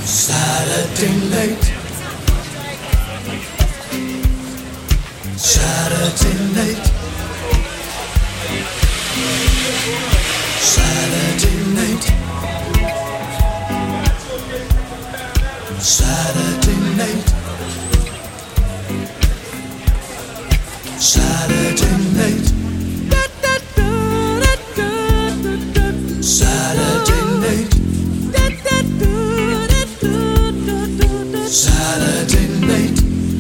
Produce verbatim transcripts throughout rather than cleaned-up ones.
Saturday night. Saturday night. Saturday night. Saturday night. Saturday night. Saturday night. Saturday night.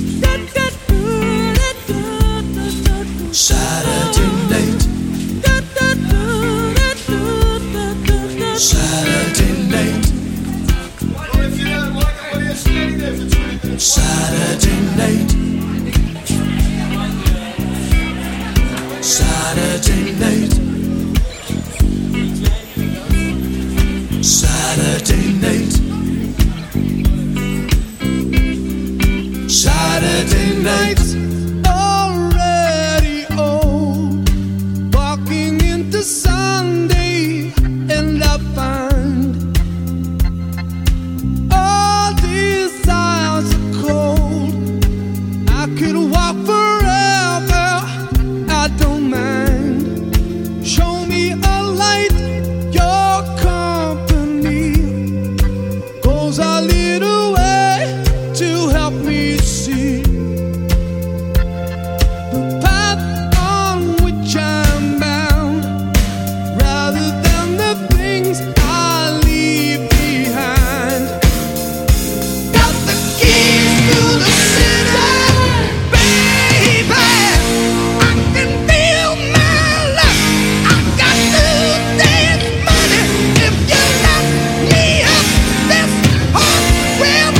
Saturday night. Saturday night. Saturday night. Saturday night. Saturday night. Saturday night. Already old, walking into Sunday, and I find all desires are cold. I could walk forever, I don't mind. Show me a light, your company goes a little way to help me see the path on which I'm bound, rather than the things I leave behind. Got the keys to the city, baby. I can feel my luck. I got today's money. If you let me up, this heart will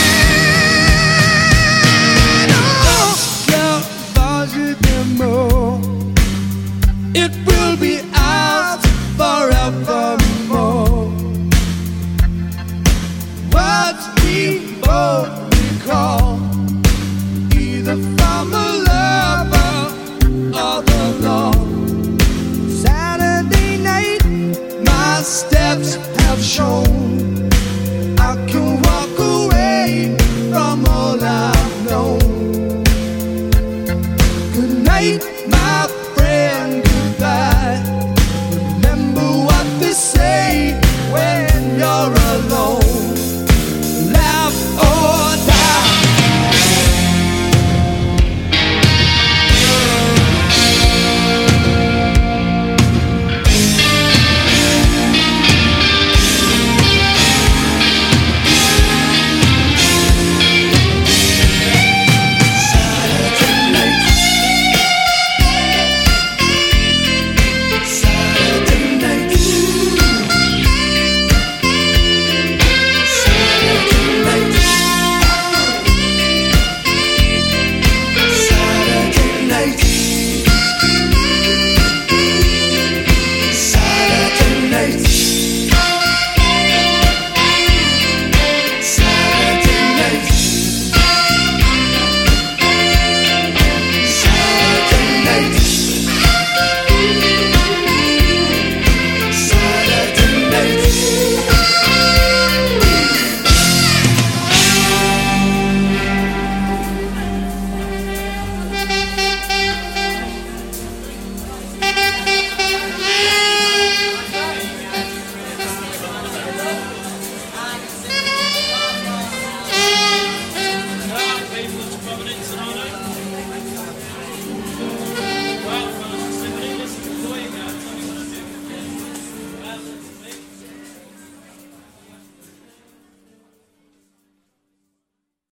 shine. Oh, Cavalry Demo, it will be ours forevermore. Words we both recall, either from a lover or the law. Saturday night, my steps have shown